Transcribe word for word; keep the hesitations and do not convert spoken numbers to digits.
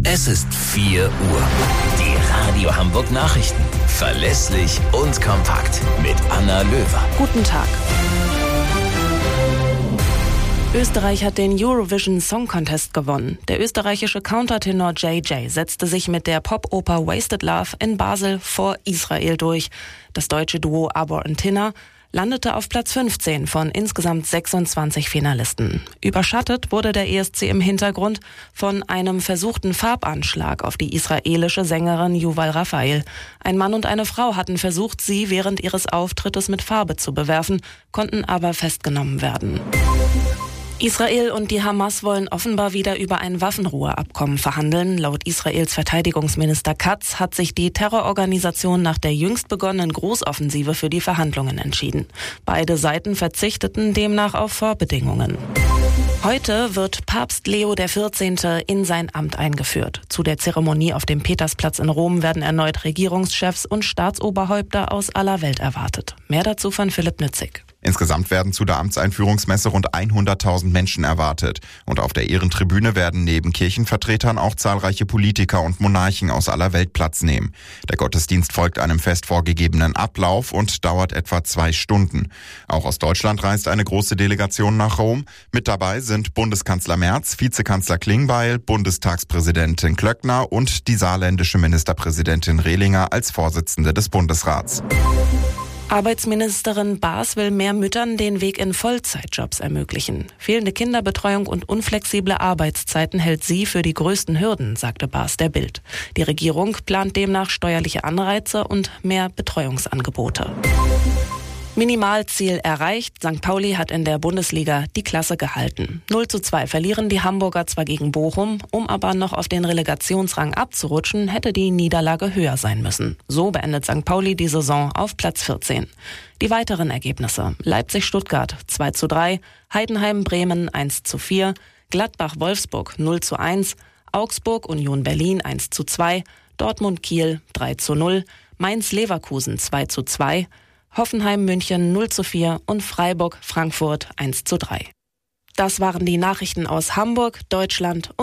Es ist vier Uhr. Die Radio Hamburg Nachrichten. Verlässlich und kompakt. Mit Anna Löwer. Guten Tag. Österreich hat den Eurovision Song Contest gewonnen. Der österreichische Countertenor J J setzte sich mit der Popoper Wasted Love in Basel vor Israel durch. Das deutsche Duo Abor und Tinna landete auf Platz fünfzehn von insgesamt sechsundzwanzig Finalisten. Überschattet wurde der E S C im Hintergrund von einem versuchten Farbanschlag auf die israelische Sängerin Yuval Raphael. Ein Mann und eine Frau hatten versucht, sie während ihres Auftrittes mit Farbe zu bewerfen, konnten aber festgenommen werden. Israel und die Hamas wollen offenbar wieder über ein Waffenruheabkommen verhandeln. Laut Israels Verteidigungsminister Katz hat sich die Terrororganisation nach der jüngst begonnenen Großoffensive für die Verhandlungen entschieden. Beide Seiten verzichteten demnach auf Vorbedingungen. Heute wird Papst Leo der vierzehnte in sein Amt eingeführt. Zu der Zeremonie auf dem Petersplatz in Rom werden erneut Regierungschefs und Staatsoberhäupter aus aller Welt erwartet. Mehr dazu von Philipp Nützig. Insgesamt werden zu der Amtseinführungsmesse rund hunderttausend Menschen erwartet. Und auf der Ehrentribüne werden neben Kirchenvertretern auch zahlreiche Politiker und Monarchen aus aller Welt Platz nehmen. Der Gottesdienst folgt einem fest vorgegebenen Ablauf und dauert etwa zwei Stunden. Auch aus Deutschland reist eine große Delegation nach Rom. Mit dabei sind Bundeskanzler Merz, Vizekanzler Klingbeil, Bundestagspräsidentin Klöckner und die saarländische Ministerpräsidentin Rehlinger als Vorsitzende des Bundesrats. Arbeitsministerin Baas will mehr Müttern den Weg in Vollzeitjobs ermöglichen. Fehlende Kinderbetreuung und unflexible Arbeitszeiten hält sie für die größten Hürden, sagte Baas der Bild. Die Regierung plant demnach steuerliche Anreize und mehr Betreuungsangebote. Minimalziel erreicht. Sankt Pauli hat in der Bundesliga die Klasse gehalten. null zu zwei verlieren die Hamburger zwar gegen Bochum, um aber noch auf den Relegationsrang abzurutschen, hätte die Niederlage höher sein müssen. So beendet Sankt Pauli die Saison auf Platz vierzehn. Die weiteren Ergebnisse: Leipzig-Stuttgart zwei zu drei, Heidenheim-Bremen eins zu vier, Gladbach-Wolfsburg null zu eins, Augsburg-Union Berlin eins zu zwei, Dortmund-Kiel drei zu null, Mainz-Leverkusen zwei zu zwei, Hoffenheim-München null zu vier und Freiburg-Frankfurt eins zu drei. Das waren die Nachrichten aus Hamburg, Deutschland und